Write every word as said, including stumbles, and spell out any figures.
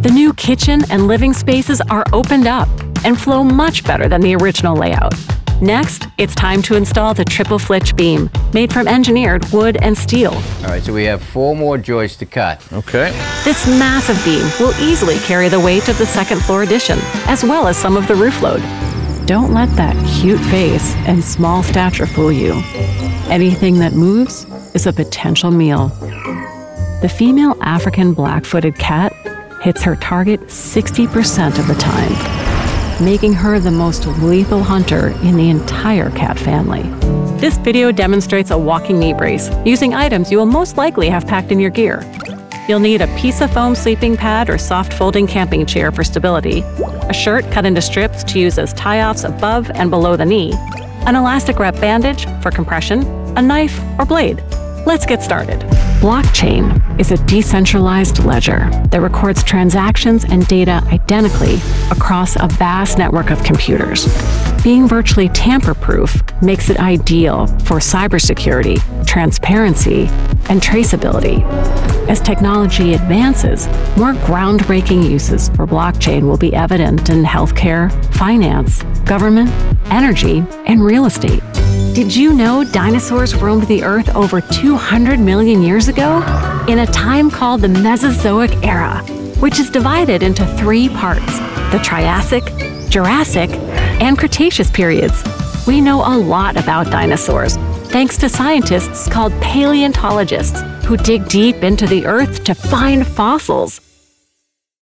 The new kitchen and living spaces are opened up and flow much better than the original layout. Next, it's time to install the triple flitch beam, made from engineered wood and steel. All right, so we have four more joists to cut. Okay. This massive beam will easily carry the weight of the second floor addition, as well as some of the roof load. Don't let that cute face and small stature fool you. Anything that moves is a potential meal. The female African black-footed cat hits her target sixty percent of the time, making her the most lethal hunter in the entire cat family. This video demonstrates a walking knee brace using items you will most likely have packed in your gear. You'll need a piece of foam sleeping pad or soft folding camping chair for stability, a shirt cut into strips to use as tie-offs above and below the knee, an elastic wrap bandage for compression, a knife or blade. Let's get started. Blockchain is a decentralized ledger that records transactions and data identically across a vast network of computers. Being virtually tamper-proof makes it ideal for cybersecurity, transparency, and traceability. As technology advances, more groundbreaking uses for blockchain will be evident in healthcare, finance, government, energy, and real estate. Did you know dinosaurs roamed the Earth over two hundred million years ago? In a time called the Mesozoic era, which is divided into three parts, the Triassic, Jurassic, and Cretaceous periods. We know a lot about dinosaurs, thanks to scientists called paleontologists, who dig deep into the Earth to find fossils.